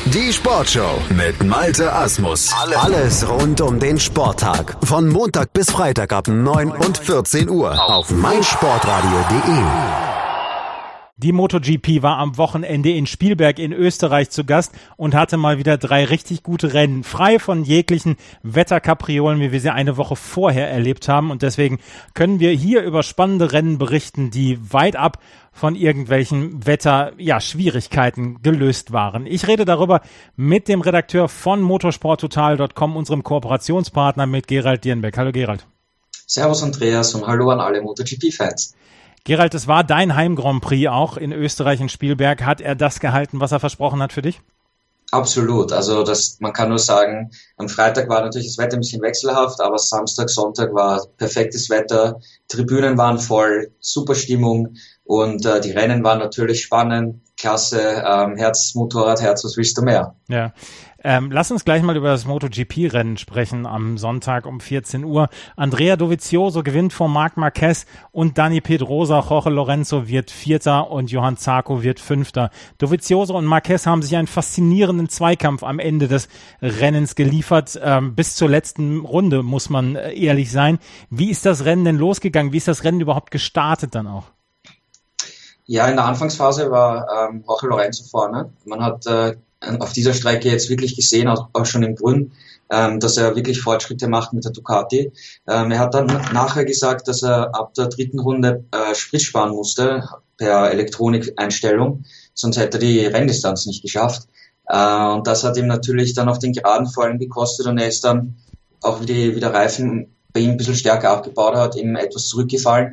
Die Sportshow mit Malte Asmus. Alles rund um den Sporttag. Von Montag bis Freitag ab 9 und 14 Uhr auf meinsportradio.de. Die MotoGP war am Wochenende in Spielberg in Österreich zu Gast und hatte mal wieder 3 richtig gute Rennen, frei von jeglichen Wetterkapriolen, wie wir sie eine Woche vorher erlebt haben. Und deswegen können wir hier über spannende Rennen berichten, die weit ab von irgendwelchen Schwierigkeiten gelöst waren. Ich rede darüber mit dem Redakteur von motorsporttotal.com, unserem Kooperationspartner, mit Gerald Dierenbeck. Hallo Gerald. Servus Andreas und hallo an alle MotoGP-Fans. Gerald, es war dein Heim-Grand Prix auch in Österreich in Spielberg. Hat er das gehalten, was er versprochen hat für dich? Absolut. Also man kann nur sagen, am Freitag war natürlich das Wetter ein bisschen wechselhaft, aber Samstag, Sonntag war perfektes Wetter. Tribünen waren voll, super Stimmung und die Rennen waren natürlich spannend, klasse, Herz, Motorrad, Herz, was willst du mehr? Ja. Lass uns gleich mal über das MotoGP-Rennen sprechen am Sonntag um 14 Uhr. Andrea Dovizioso gewinnt vor Marc Marquez und Dani Pedrosa. Jorge Lorenzo wird Vierter und Johann Zarco wird Fünfter. Dovizioso und Marquez haben sich einen faszinierenden Zweikampf am Ende des Rennens geliefert. Bis zur letzten Runde, muss man ehrlich sein. Wie ist das Rennen denn losgegangen? Wie ist das Rennen überhaupt gestartet dann auch? Ja, in der Anfangsphase war Jorge Lorenzo vorne. Man hat auf dieser Strecke jetzt wirklich gesehen, auch schon im Brünn, dass er wirklich Fortschritte macht mit der Ducati. Er hat dann nachher gesagt, dass er ab der 3. Runde Sprit sparen musste per Elektronikeinstellung, sonst hätte er die Renndistanz nicht geschafft. Und das hat ihm natürlich dann auf den Geraden vor allem gekostet und er ist dann auch wie der Reifen bei ihm ein bisschen stärker abgebaut hat, ihm etwas zurückgefallen.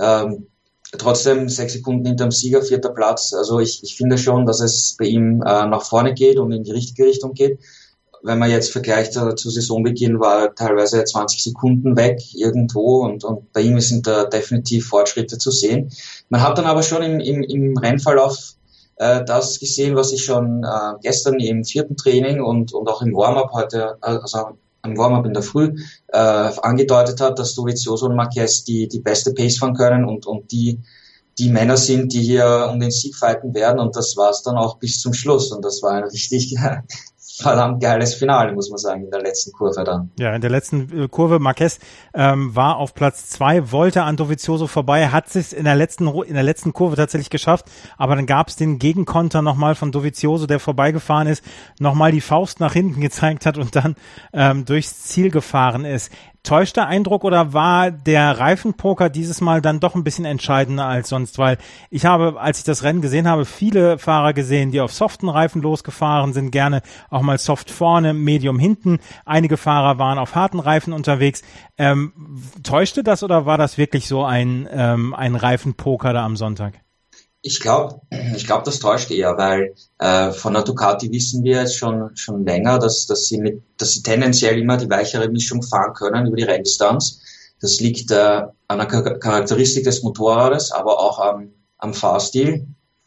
Trotzdem 6 Sekunden hinterm Sieger, 4. Platz. Also ich finde schon, dass es bei ihm nach vorne geht und in die richtige Richtung geht. Wenn man jetzt vergleicht zu Saisonbeginn, war er teilweise 20 Sekunden weg irgendwo und bei ihm sind da definitiv Fortschritte zu sehen. Man hat dann aber schon im Rennverlauf das gesehen, was ich schon gestern im 4. Training und auch im Warm-up heute, also am Warm-up in der Früh angedeutet hat, dass Dovizioso und Marquez die beste Pace fahren können und die Männer sind, die hier um den Sieg fighten werden und das war es dann auch bis zum Schluss und das war ein richtig verdammt geiles Finale, muss man sagen, in der letzten Kurve dann. Ja, in der letzten Kurve, Marquez war auf Platz 2, wollte an Dovizioso vorbei, hat es in der letzten Kurve tatsächlich geschafft, aber dann gab es den Gegenkonter nochmal von Dovizioso, der vorbeigefahren ist, nochmal die Faust nach hinten gezeigt hat und dann durchs Ziel gefahren ist. Täuscht der Eindruck oder war der Reifenpoker dieses Mal dann doch ein bisschen entscheidender als sonst? Weil ich habe, als ich das Rennen gesehen habe, viele Fahrer gesehen, die auf soften Reifen losgefahren sind, gerne auch mal soft vorne, medium hinten. Einige Fahrer waren auf harten Reifen unterwegs. Täuschte das oder war das wirklich so ein Reifenpoker da am Sonntag? Ich glaube, das täuscht eher, weil von der Ducati wissen wir jetzt schon länger, dass sie tendenziell immer die weichere Mischung fahren können über die Renndistanz. Das liegt an der Charakteristik des Motorrades, aber auch am Fahrstil.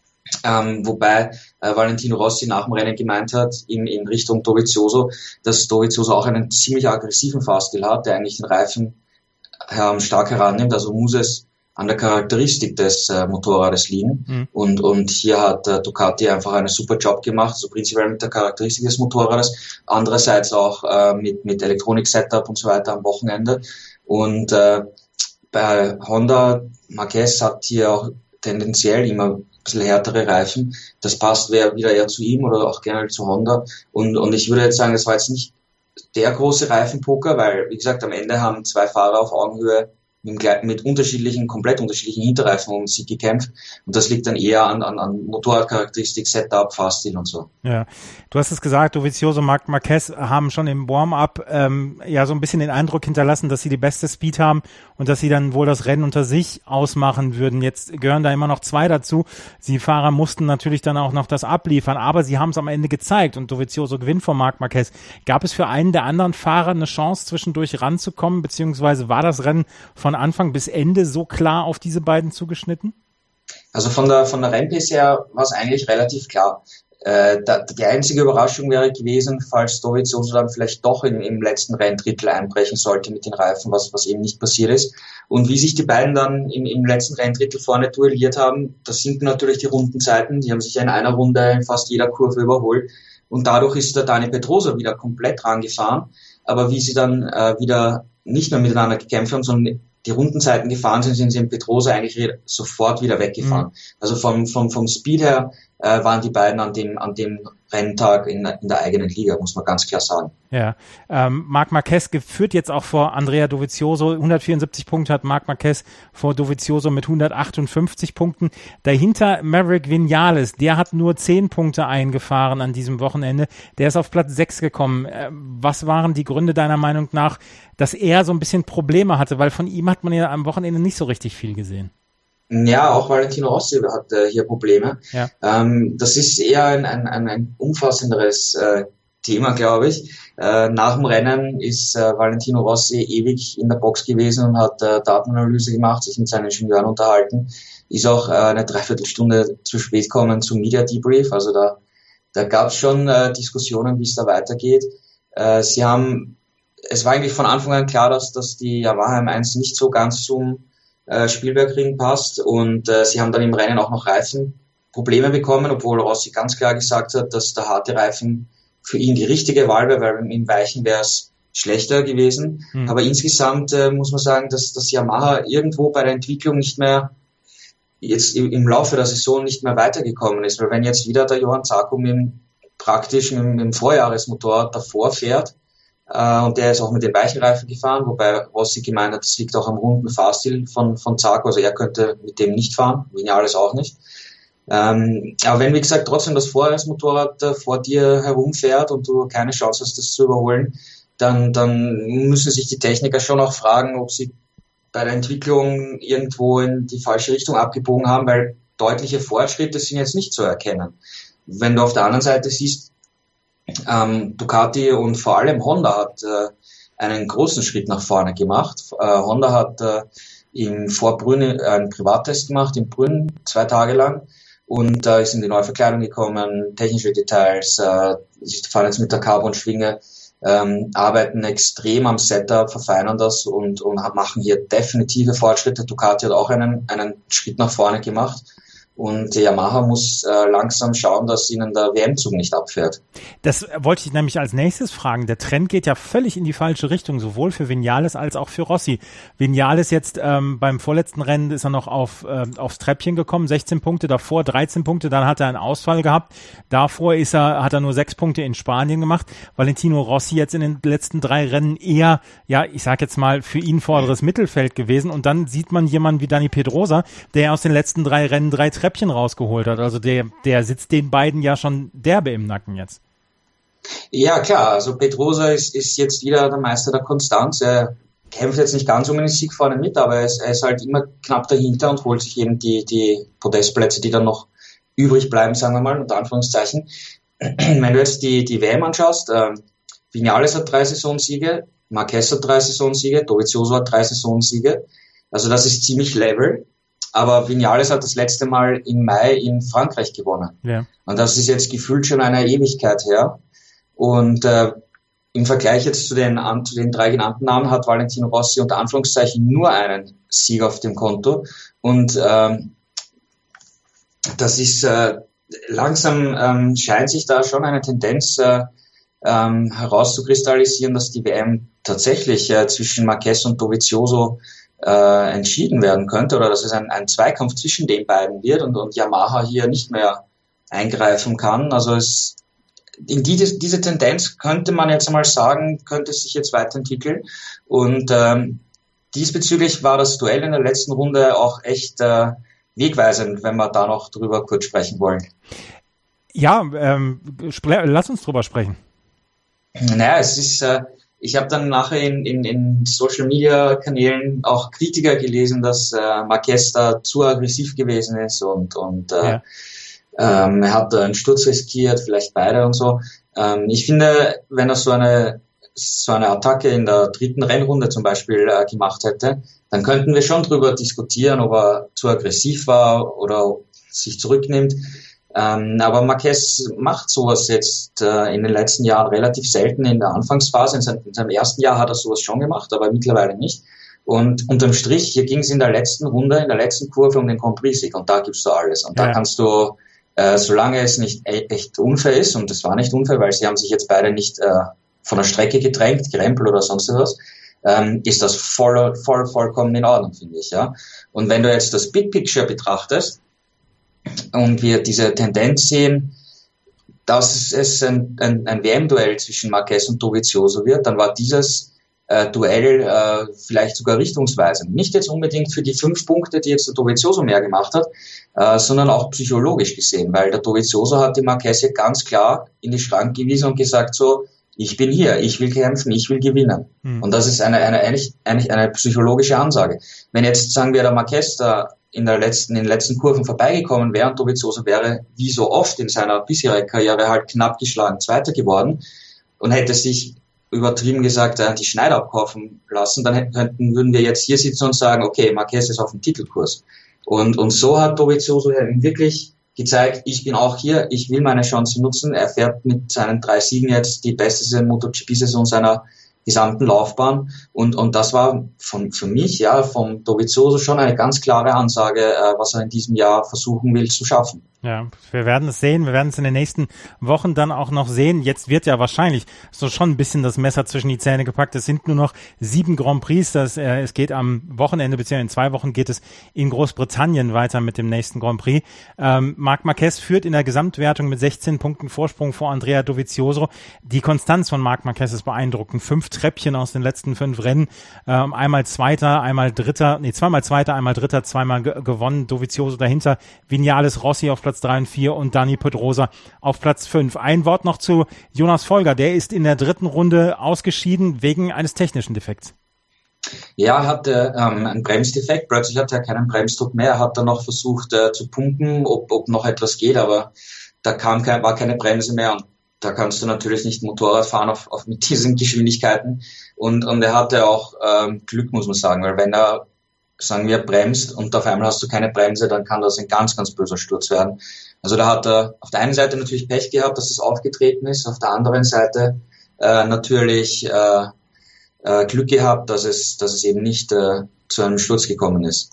Wobei Valentino Rossi nach dem Rennen gemeint hat, in Richtung Dovizioso, dass Dovizioso auch einen ziemlich aggressiven Fahrstil hat, der eigentlich den Reifen stark herannimmt, also muss es an der Charakteristik des Motorrades liegen. Und hier hat Ducati einfach einen super Job gemacht, so prinzipiell mit der Charakteristik des Motorrades, andererseits auch mit Elektronik-Setup und so weiter am Wochenende. Und bei Honda, Marquez hat hier auch tendenziell immer ein bisschen härtere Reifen. Das passt wieder eher zu ihm oder auch generell zu Honda. Und ich würde jetzt sagen, das war jetzt nicht der große Reifenpoker, weil, wie gesagt, am Ende haben 2 Fahrer auf Augenhöhe mit komplett unterschiedlichen Hinterreifen um Sieg gekämpft. Und das liegt dann eher an Motorradcharakteristik, Setup, Fahrstil und so. Ja, du hast es gesagt, Dovizioso und Marc Marquez haben schon im Warm-up so ein bisschen den Eindruck hinterlassen, dass sie die beste Speed haben und dass sie dann wohl das Rennen unter sich ausmachen würden. Jetzt gehören da immer noch 2 dazu. Die Fahrer mussten natürlich dann auch noch das abliefern, aber sie haben es am Ende gezeigt und Dovizioso gewinnt vor Marc Marquez. Gab es für einen der anderen Fahrer eine Chance, zwischendurch ranzukommen, beziehungsweise war das Rennen von Anfang bis Ende so klar auf diese beiden zugeschnitten? Also von der Rennpace her war es eigentlich relativ klar. Die einzige Überraschung wäre gewesen, falls Dovizioso dann vielleicht doch im letzten Renndrittel einbrechen sollte mit den Reifen, was eben nicht passiert ist. Und wie sich die beiden dann im letzten Renndrittel vorne duelliert haben, das sind natürlich die Rundenzeiten. Die haben sich ja in einer Runde in fast jeder Kurve überholt. und dadurch ist der Dani Pedrosa wieder komplett rangefahren, aber wie sie dann wieder nicht mehr miteinander gekämpft haben, sondern die Rundenzeiten gefahren sind, sind sie in Pedrosa eigentlich sofort wieder weggefahren. Also vom Speed her waren die beiden an dem Renntag in der eigenen Liga, muss man ganz klar sagen. Ja, Marc Marquez führt jetzt auch vor Andrea Dovizioso. 174 Punkte hat Marc Marquez vor Dovizioso mit 158 Punkten. Dahinter Maverick Viñales, der hat nur 10 Punkte eingefahren an diesem Wochenende. Der ist auf Platz 6 gekommen. Was waren die Gründe deiner Meinung nach, dass er so ein bisschen Probleme hatte? Weil von ihm hat man ja am Wochenende nicht so richtig viel gesehen. Ja, auch Valentino Rossi hat hier Probleme. Ja. Das ist eher ein umfassenderes Thema, glaube ich. Nach dem Rennen ist Valentino Rossi ewig in der Box gewesen und hat Datenanalyse gemacht, sich mit seinen Ingenieuren unterhalten. Ist auch eine Dreiviertelstunde zu spät gekommen zum Media Debrief. Also da gab es schon Diskussionen, wie es da weitergeht. Es war eigentlich von Anfang an klar, dass die Yamaha M1 nicht so ganz zum Spielbergring passt, und sie haben dann im Rennen auch noch Reifenprobleme bekommen, obwohl Rossi ganz klar gesagt hat, dass der harte Reifen für ihn die richtige Wahl wäre, weil im Weichen wäre es schlechter gewesen. Aber insgesamt muss man sagen, dass das Yamaha irgendwo bei der Entwicklung nicht mehr, jetzt im Laufe der Saison nicht mehr weitergekommen ist, weil wenn jetzt wieder der Johann Zarco praktisch mit dem Vorjahresmotorrad davor fährt, und der ist auch mit den weichen Reifen gefahren, wobei Rossi gemeint hat, das liegt auch am runden Fahrstil von Zarco, also er könnte mit dem nicht fahren, Viñales auch nicht. Aber wenn, wie gesagt, trotzdem das Vorjahresmotorrad vor dir herumfährt und du keine Chance hast, das zu überholen, dann müssen sich die Techniker schon auch fragen, ob sie bei der Entwicklung irgendwo in die falsche Richtung abgebogen haben, weil deutliche Fortschritte sind jetzt nicht zu erkennen. Wenn du auf der anderen Seite siehst, Ducati und vor allem Honda hat einen großen Schritt nach vorne gemacht. Honda hat in Brünn einen Privattest gemacht, in Brünn 2 Tage lang, und da ist in die Neuverkleidung gekommen, technische Details, sie fahren jetzt mit der Carbon-Schwinge, arbeiten extrem am Setup, verfeinern das und machen hier definitive Fortschritte. Ducati hat auch einen Schritt nach vorne gemacht. Und Yamaha muss langsam schauen, dass ihnen der WM-Zug nicht abfährt. Das wollte ich nämlich als nächstes fragen. Der Trend geht ja völlig in die falsche Richtung, sowohl für Viñales als auch für Rossi. Viñales jetzt beim vorletzten Rennen ist er noch aufs Treppchen gekommen, 16 Punkte, davor 13 Punkte, dann hat er einen Ausfall gehabt. Davor hat er nur 6 Punkte in Spanien gemacht. Valentino Rossi jetzt in den letzten 3 Rennen eher, ja, ich sag jetzt mal, für ihn vorderes Mittelfeld gewesen. Und dann sieht man jemanden wie Dani Pedrosa, der aus den letzten 3 Rennen 3 Treppchen rausgeholt hat. Also der sitzt den beiden ja schon derbe im Nacken jetzt. Ja, klar. Also Pedrosa ist jetzt wieder der Meister der Konstanz. Er kämpft jetzt nicht ganz um den Sieg vorne mit, aber er ist halt immer knapp dahinter und holt sich eben die Podestplätze, die dann noch übrig bleiben, sagen wir mal, unter Anführungszeichen. Wenn du jetzt die WM anschaust, Viñales hat 3 Saisonsiege, Marquez hat 3 Saisonsiege, Dovizioso hat 3 Saisonsiege. Also das ist ziemlich level. Aber Viñales hat das letzte Mal im Mai in Frankreich gewonnen. Ja. Und das ist jetzt gefühlt schon eine Ewigkeit her. Und im Vergleich jetzt zu den 3 genannten Namen hat Valentino Rossi unter Anführungszeichen nur einen Sieg auf dem Konto. Und das ist langsam scheint sich da schon eine Tendenz herauszukristallisieren, dass die WM tatsächlich zwischen Marquez und Dovizioso entschieden werden könnte, oder dass es ein Zweikampf zwischen den beiden wird und Yamaha hier nicht mehr eingreifen kann. Also diese Tendenz könnte man jetzt einmal sagen, könnte sich jetzt weiterentwickeln. Und diesbezüglich war das Duell in der letzten Runde auch echt wegweisend, wenn wir da noch drüber kurz sprechen wollen. Ja, lass uns drüber sprechen. Naja, es ist ich habe dann nachher in Social-Media-Kanälen auch Kritiker gelesen, dass Marquez da zu aggressiv gewesen ist und er hat einen Sturz riskiert, vielleicht beide und so. Ich finde, wenn er so eine Attacke in der 3. Rennrunde zum Beispiel gemacht hätte, dann könnten wir schon drüber diskutieren, ob er zu aggressiv war oder sich zurücknimmt. Aber Marquez macht sowas jetzt in den letzten Jahren relativ selten in der Anfangsphase. In seinem ersten Jahr hat er sowas schon gemacht, aber mittlerweile nicht. Und unterm Strich, hier ging es in der letzten Runde, in der letzten Kurve um den Grand Prix-Sieg, und da gibst du alles. Und da kannst du Solange es nicht echt unfair ist, und es war nicht unfair, weil sie haben sich jetzt beide nicht von der Strecke gedrängt, gerempelt oder sonst was, ist das vollkommen in Ordnung, finde ich. Ja. Und wenn du jetzt das Big Picture betrachtest und wir diese Tendenz sehen, dass es ein WM-Duell zwischen Marquez und Dovizioso wird, dann war dieses Duell vielleicht sogar richtungsweisend. Nicht jetzt unbedingt für die 5 Punkte, die jetzt der Dovizioso mehr gemacht hat, sondern auch psychologisch gesehen, weil der Dovizioso hat die Marquez hier ganz klar in die Schrank gewiesen und gesagt so, ich bin hier, ich will kämpfen, ich will gewinnen. Und das ist eigentlich eine psychologische Ansage. Wenn jetzt, sagen wir, der Marquez da in den letzten Kurven vorbeigekommen wäre und Dovizioso wäre, wie so oft in seiner bisherigen Karriere, halt knapp geschlagen Zweiter geworden und hätte sich übertrieben gesagt die Schneider abkaufen lassen, dann würden wir jetzt hier sitzen und sagen, okay, Marquez ist auf dem Titelkurs. Und so hat Dovizioso wirklich gezeigt, ich bin auch hier, ich will meine Chance nutzen. Er fährt mit seinen 3 Siegen jetzt die beste MotoGP-Saison seiner gesamten Laufbahn. Und das war für mich, ja, vom Dovizioso schon eine ganz klare Ansage, was er in diesem Jahr versuchen will zu schaffen. Ja, wir werden es sehen. Wir werden es in den nächsten Wochen dann auch noch sehen. Jetzt wird ja wahrscheinlich so schon ein bisschen das Messer zwischen die Zähne gepackt. Es sind nur noch 7 Grand Prix. Es geht am Wochenende, beziehungsweise in 2 Wochen geht es in Großbritannien weiter mit dem nächsten Grand Prix. Marc Marquez führt in der Gesamtwertung mit 16 Punkten Vorsprung vor Andrea Dovizioso. Die Konstanz von Marc Marquez ist beeindruckend. 5 Treppchen aus den letzten 5 Rennen. Einmal Zweiter, zweimal Zweiter, einmal Dritter, zweimal gewonnen. Dovizioso dahinter. Viñales Rossi auf Platz 3 und 4 und Dani Pedrosa auf Platz 5. Ein Wort noch zu Jonas Folger. Der ist in der 3. Runde ausgeschieden wegen eines technischen Defekts. Ja, er hatte einen Bremsdefekt. Plötzlich hatte er keinen Bremsdruck mehr. Er hat dann noch versucht zu pumpen, ob noch etwas geht, aber da war keine Bremse mehr und da kannst du natürlich nicht Motorrad fahren mit diesen Geschwindigkeiten. Und er hatte auch Glück, muss man sagen, weil wenn er, sagen wir, bremst und auf einmal hast du keine Bremse, dann kann das ein ganz, ganz böser Sturz werden. Also da hat er auf der einen Seite natürlich Pech gehabt, dass es aufgetreten ist, auf der anderen Seite natürlich Glück gehabt, dass es eben nicht zu einem Sturz gekommen ist.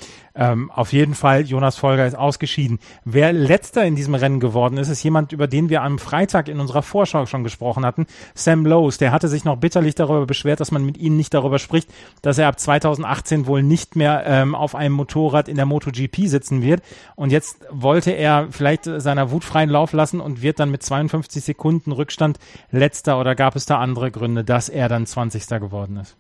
Auf jeden Fall, Jonas Folger ist ausgeschieden. Wer letzter in diesem Rennen geworden ist, ist jemand, über den wir am Freitag in unserer Vorschau schon gesprochen hatten, Sam Lowes. Der hatte sich noch bitterlich darüber beschwert, dass man mit ihm nicht darüber spricht, dass er ab 2018 wohl nicht mehr auf einem Motorrad in der MotoGP sitzen wird. Und jetzt wollte er vielleicht seiner Wut freien Lauf lassen und wird dann mit 52 Sekunden Rückstand letzter, oder gab es da andere Gründe, dass er dann 20. geworden ist?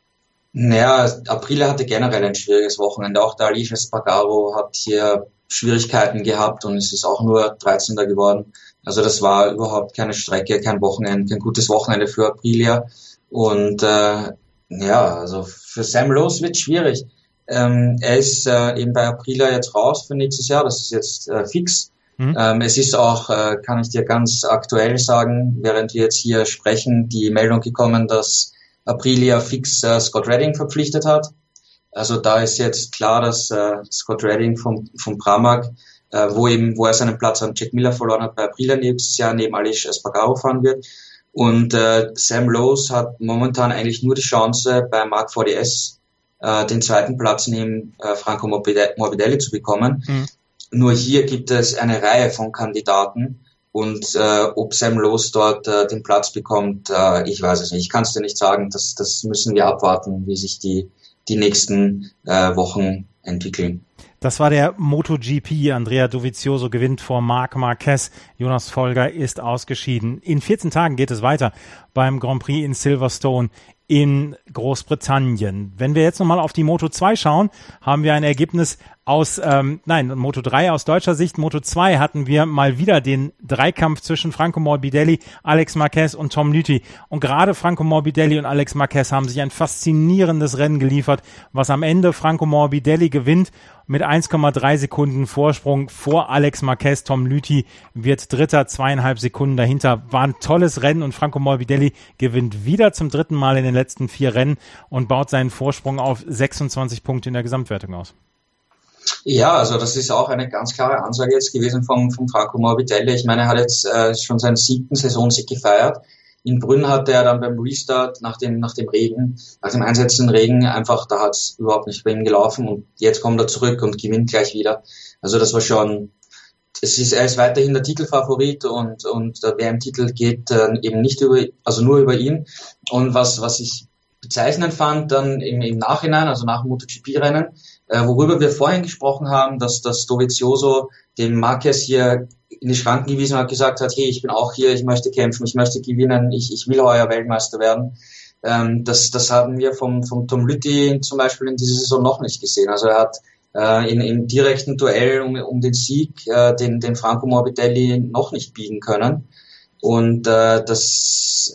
Naja, Aprilia hatte generell ein schwieriges Wochenende. Auch der Aleix Espargaro hat hier Schwierigkeiten gehabt und es ist auch nur 13. geworden. Also das war überhaupt keine Strecke, kein gutes Wochenende für Aprilia. Und also für Sam Lowes wird schwierig. Er ist eben bei Aprilia jetzt raus für nächstes Jahr. Das ist jetzt fix. Es ist auch, kann ich dir ganz aktuell sagen, während wir jetzt hier sprechen, die Meldung gekommen, dass Aprilia fix Scott Redding verpflichtet hat. Also da ist jetzt klar, dass Scott Redding vom Pramac, wo er seinen Platz an Jack Miller verloren hat, bei Aprilia nächstes Jahr neben Aleix Espargaro fahren wird. Und Sam Lowes hat momentan eigentlich nur die Chance, bei Marc VDS den 2. Platz neben Franco Morbidelli zu bekommen. Nur hier gibt es eine Reihe von Kandidaten. Und ob Sam Lowes dort den Platz bekommt, ich weiß es nicht. Ich kann es dir nicht sagen. Das müssen wir abwarten, wie sich die nächsten Wochen entwickeln. Das war der MotoGP. Andrea Dovizioso gewinnt vor Marc Marquez. Jonas Folger ist ausgeschieden. In 14 Tagen geht es weiter beim Grand Prix in Silverstone in Großbritannien. Wenn wir jetzt nochmal auf die Moto 2 schauen, haben wir ein Ergebnis aus, Moto 3 aus deutscher Sicht. Moto 2 hatten wir mal wieder den Dreikampf zwischen Franco Morbidelli, Alex Marquez und Tom Lüthi. Und gerade Franco Morbidelli und Alex Marquez haben sich ein faszinierendes Rennen geliefert, was am Ende Franco Morbidelli gewinnt mit 1,3 Sekunden Vorsprung vor Alex Marquez. Tom Lüthi wird Dritter, 2,5 Sekunden dahinter. War ein tolles Rennen und Franco Morbidelli gewinnt wieder zum 3. Mal in den letzten 4 Rennen und baut seinen Vorsprung auf 26 Punkte in der Gesamtwertung aus. Ja, also das ist auch eine ganz klare Ansage jetzt gewesen vom Franco Morbidelli. Ich meine, er hat jetzt schon seinen 7. Saisonsieg gefeiert. In Brünn hatte er dann beim Restart nach dem einsetzenden Regen einfach, da hat es überhaupt nicht bei ihm gelaufen und jetzt kommt er zurück und gewinnt gleich wieder. Also das war schon er ist weiterhin der Titelfavorit und der WM-Titel geht eben nicht nur über ihn. Und was ich bezeichnend fand dann im Nachhinein, also nach dem MotoGP-Rennen, worüber wir vorhin gesprochen haben, dass Dovizioso dem Marquez hier in die Schranken gewiesen hat, gesagt hat, hey, ich bin auch hier, ich möchte kämpfen, ich möchte gewinnen, ich will heuer Weltmeister werden. Das haben wir vom Tom Lüthi zum Beispiel in dieser Saison noch nicht gesehen. Also er hat im direkten Duell um den Sieg den Franco Morbidelli noch nicht biegen können. Und es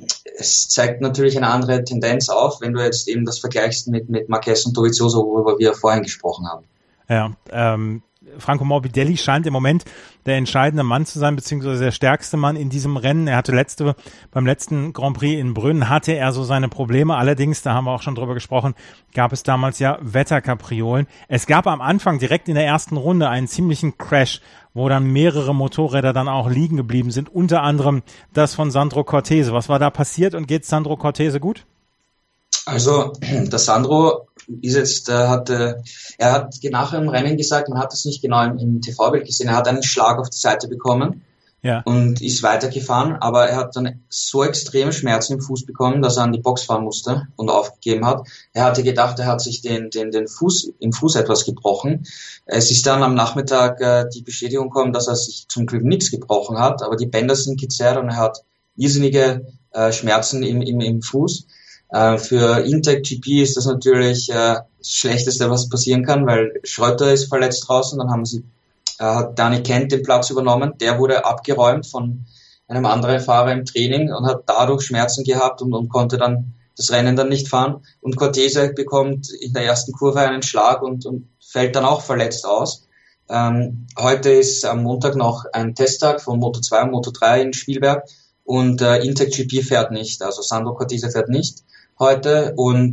zeigt natürlich eine andere Tendenz auf, wenn du jetzt eben das vergleichst mit Marquez und Dovizioso, worüber wir vorhin gesprochen haben. Ja, Franco Morbidelli scheint im Moment der entscheidende Mann zu sein, beziehungsweise der stärkste Mann in diesem Rennen. Er hatte beim letzten Grand Prix in Brünn hatte er so seine Probleme. Allerdings, da haben wir auch schon drüber gesprochen, gab es damals ja Wetterkapriolen. Es gab am Anfang direkt in der ersten Runde einen ziemlichen Crash, wo dann mehrere Motorräder dann auch liegen geblieben sind, unter anderem das von Sandro Cortese. Was war da passiert und geht Sandro Cortese gut? Also, der Sandro ist jetzt, er hat nachher im Rennen gesagt, man hat das nicht genau im TV-Bild gesehen, er hat einen Schlag auf die Seite bekommen, ja, und ist weitergefahren, aber er hat dann so extreme Schmerzen im Fuß bekommen, dass er an die Box fahren musste und aufgegeben hat. Er hatte gedacht, er hat sich den Fuß im Fuß etwas gebrochen. Es ist dann am Nachmittag die Bestätigung gekommen, dass er sich zum Glück nichts gebrochen hat, aber die Bänder sind gezerrt und er hat irrsinnige Schmerzen im Fuß. Für Intec GP ist das natürlich das Schlechteste, was passieren kann, weil Schröter ist verletzt draußen, dann hat Danny Kent den Platz übernommen, der wurde abgeräumt von einem anderen Fahrer im Training und hat dadurch Schmerzen gehabt und konnte dann das Rennen dann nicht fahren. Und Cortese bekommt in der ersten Kurve einen Schlag und fällt dann auch verletzt aus. Heute ist am Montag noch ein Testtag von Moto2 und Moto3 in Spielberg und Intec GP fährt nicht, also Sandro Cortese fährt nicht heute und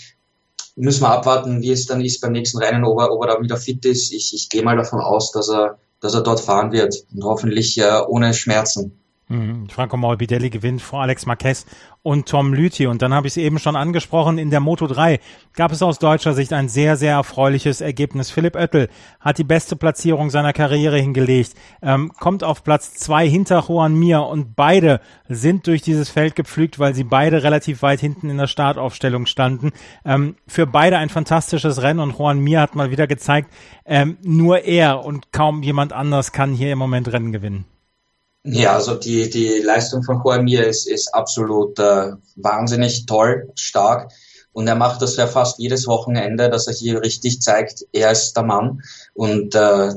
müssen wir abwarten, wie es dann ist beim nächsten Rennen, ob er da wieder fit ist. Ich gehe mal davon aus, dass er dort fahren wird und hoffentlich ohne Schmerzen. Franco Morbidelli gewinnt vor Alex Marquez und Tom Lüthi. Und dann habe ich es eben schon angesprochen, in der Moto3 gab es aus deutscher Sicht ein sehr, sehr erfreuliches Ergebnis. Philipp Oettel hat die beste Platzierung seiner Karriere hingelegt, kommt auf Platz 2 hinter Joan Mir und beide sind durch dieses Feld gepflügt, weil sie beide relativ weit hinten in der Startaufstellung standen. Für beide ein fantastisches Rennen und Joan Mir hat mal wieder gezeigt, nur er und kaum jemand anders kann hier im Moment Rennen gewinnen. Ja, also die Leistung von Joan Mir ist absolut wahnsinnig toll, stark und er macht das ja fast jedes Wochenende, dass er hier richtig zeigt, er ist der Mann und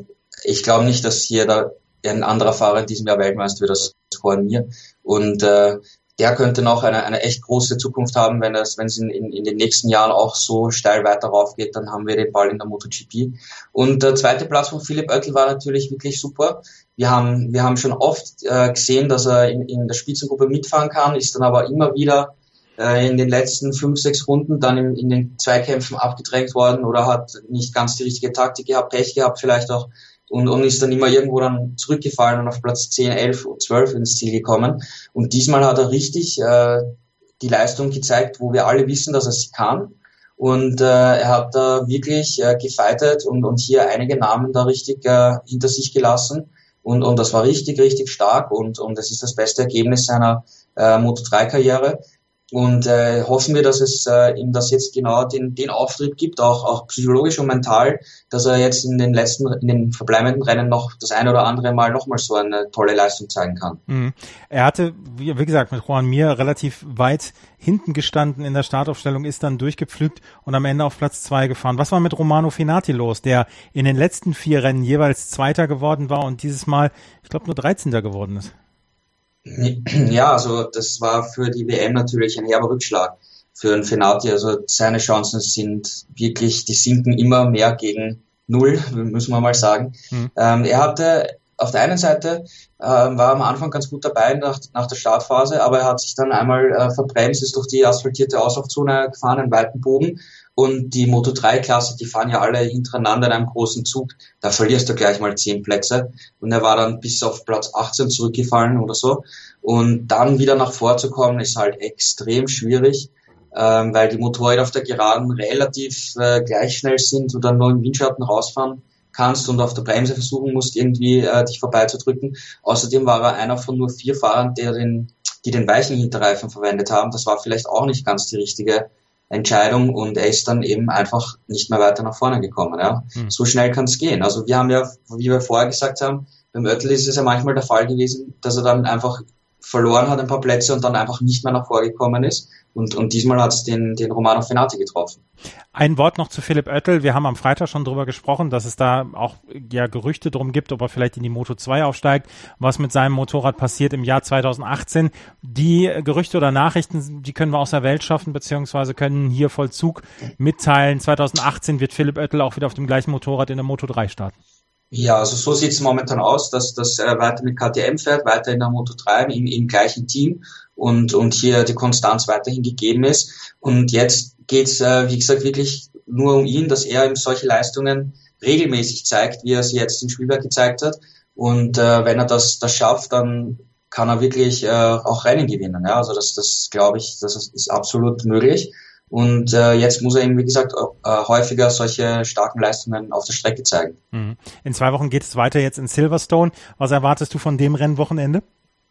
ich glaube nicht, dass hier ein anderer Fahrer in diesem Jahr Weltmeister wird als Joan Mir und der könnte noch eine echt große Zukunft haben, wenn es in den nächsten Jahren auch so steil weiter rauf geht, dann haben wir den Ball in der MotoGP. Und der zweite Platz von Philipp Oettel war natürlich wirklich super. Wir haben schon oft gesehen, dass er in der Spitzengruppe mitfahren kann, ist dann aber immer wieder in den letzten 5-6 Runden dann in den Zweikämpfen abgedrängt worden oder hat nicht ganz die richtige Taktik gehabt, Pech gehabt vielleicht auch. Und ist dann immer irgendwo dann zurückgefallen und auf Platz 10, 11 und 12 ins Ziel gekommen. Und diesmal hat er richtig die Leistung gezeigt, wo wir alle wissen, dass er sie kann. Und er hat da wirklich gefightet und hier einige Namen da richtig hinter sich gelassen. Und das war richtig, richtig stark. Und das ist das beste Ergebnis seiner Moto3-Karriere. Und hoffen wir, dass es ihm das jetzt genau den Auftrieb gibt, auch psychologisch und mental, dass er jetzt in den verbleibenden Rennen noch das eine oder andere Mal nochmal so eine tolle Leistung zeigen kann. Mhm. Er hatte, wie gesagt, mit Joan Mir relativ weit hinten gestanden in der Startaufstellung, ist dann durchgepflügt und am Ende auf Platz 2 gefahren. Was war mit Romano Finati los, der in den letzten 4 Rennen jeweils Zweiter geworden war und dieses Mal, ich glaube, nur 13. geworden ist? Ja, also das war für die WM natürlich ein herber Rückschlag für einen Finati. Also seine Chancen sind wirklich, die sinken immer mehr gegen 0, müssen wir mal sagen. Er hatte auf der einen Seite war am Anfang ganz gut dabei nach der Startphase, aber er hat sich dann einmal verbremst, ist durch die asphaltierte Auslaufzone gefahren, einen weiten Bogen. Und die Moto3-Klasse, die fahren ja alle hintereinander in einem großen Zug. Da verlierst du gleich mal 10 Plätze. Und er war dann bis auf Platz 18 zurückgefallen oder so. Und dann wieder nach vorzukommen, ist halt extrem schwierig, weil die Motorräder auf der Geraden relativ gleich schnell sind und dann nur im Windschatten rausfahren. kannst und auf der Bremse versuchen musst, irgendwie dich vorbeizudrücken. Außerdem war er einer von nur 4 Fahrern, die den weichen Hinterreifen verwendet haben. Das war vielleicht auch nicht ganz die richtige Entscheidung und er ist dann eben einfach nicht mehr weiter nach vorne gekommen. Ja. So schnell kann es gehen. Also wir haben ja, wie wir vorher gesagt haben, beim Oettl ist es ja manchmal der Fall gewesen, dass er dann einfach verloren hat ein paar Plätze und dann einfach nicht mehr nach vorgekommen ist. Und diesmal hat es den Romano Fenati getroffen. Ein Wort noch zu Philipp Oettl. Wir haben am Freitag schon drüber gesprochen, dass es da auch ja Gerüchte drum gibt, ob er vielleicht in die Moto2 aufsteigt, was mit seinem Motorrad passiert im Jahr 2018. Die Gerüchte oder Nachrichten, die können wir aus der Welt schaffen, beziehungsweise können hier Vollzug mitteilen. 2018 wird Philipp Oettl auch wieder auf dem gleichen Motorrad in der Moto3 starten. Ja, also so sieht es momentan aus, dass er weiter mit KTM fährt, weiter in der Moto3 im gleichen Team und hier die Konstanz weiterhin gegeben ist. Und jetzt geht's wie gesagt, wirklich nur um ihn, dass er eben solche Leistungen regelmäßig zeigt, wie er sie jetzt in Spielberg gezeigt hat. Und wenn er das schafft, dann kann er wirklich auch Rennen gewinnen. Ja, also das glaube ich, das ist absolut möglich. Und jetzt muss er eben, wie gesagt, häufiger solche starken Leistungen auf der Strecke zeigen. In 2 Wochen geht es weiter jetzt in Silverstone. Was erwartest du von dem Rennwochenende?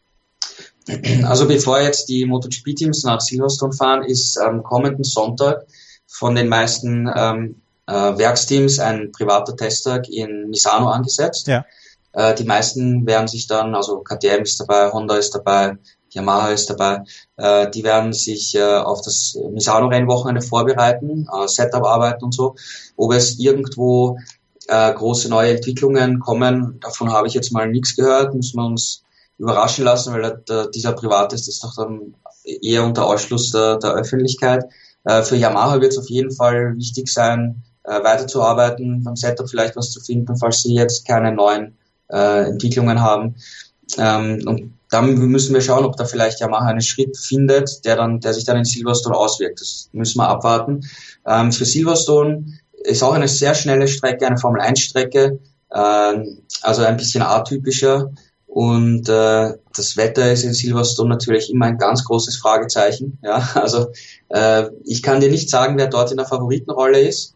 Also bevor jetzt die MotoGP-Teams nach Silverstone fahren, ist am kommenden Sonntag von den meisten Werksteams ein privater Testtag in Misano angesetzt. Ja. Die meisten werden sich dann, also KTM ist dabei, Honda ist dabei, Yamaha ist dabei, die werden sich auf das Misano-Rennwochenende vorbereiten, Setup arbeiten und so. Ob es irgendwo große neue Entwicklungen kommen, davon habe ich jetzt mal nichts gehört, müssen wir uns überraschen lassen, weil dieser Privattest ist doch dann eher unter Ausschluss der Öffentlichkeit. Für Yamaha wird es auf jeden Fall wichtig sein, weiterzuarbeiten, beim Setup vielleicht was zu finden, falls sie jetzt keine neuen Entwicklungen haben. Und dann müssen wir schauen, ob da vielleicht Yamaha einen Schritt findet, der sich dann in Silverstone auswirkt. Das müssen wir abwarten. Für Silverstone ist auch eine sehr schnelle Strecke, eine Formel-1-Strecke, also ein bisschen atypischer. Und das Wetter ist in Silverstone natürlich immer ein ganz großes Fragezeichen. Ja, also ich kann dir nicht sagen, wer dort in der Favoritenrolle ist.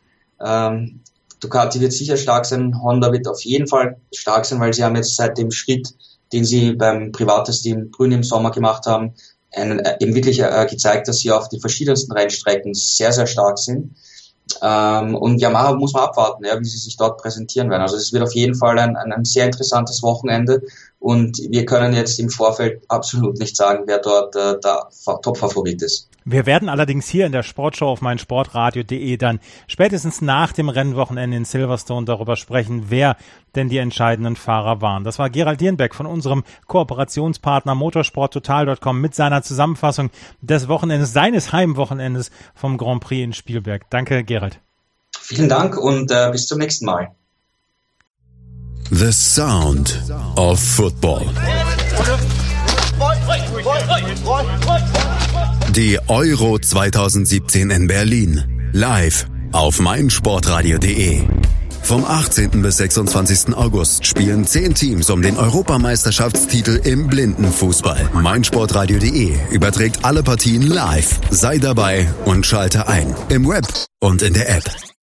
Ducati wird sicher stark sein, Honda wird auf jeden Fall stark sein, weil sie haben jetzt seit dem Schritt, den sie beim Privattest in Brünn im Sommer gemacht haben, eben wirklich gezeigt, dass sie auf den verschiedensten Rennstrecken sehr, sehr stark sind. Und Yamaha muss man abwarten, ja, wie sie sich dort präsentieren werden. Also es wird auf jeden Fall ein sehr interessantes Wochenende und wir können jetzt im Vorfeld absolut nicht sagen, wer dort der Top-Favorit ist. Wir werden allerdings hier in der Sportshow auf meinsportradio.de dann spätestens nach dem Rennwochenende in Silverstone darüber sprechen, wer denn die entscheidenden Fahrer waren. Das war Gerald Dierenbeck von unserem Kooperationspartner motorsporttotal.com mit seiner Zusammenfassung des Wochenendes, seines Heimwochenendes vom Grand Prix in Spielberg. Danke, Gerald. Vielen Dank und bis zum nächsten Mal. The Sound of Football. Die Euro 2017 in Berlin. Live auf meinsportradio.de. Vom 18. bis 26. August spielen 10 Teams um den Europameisterschaftstitel im Blindenfußball. meinsportradio.de überträgt alle Partien live. Sei dabei und schalte ein. Im Web und in der App.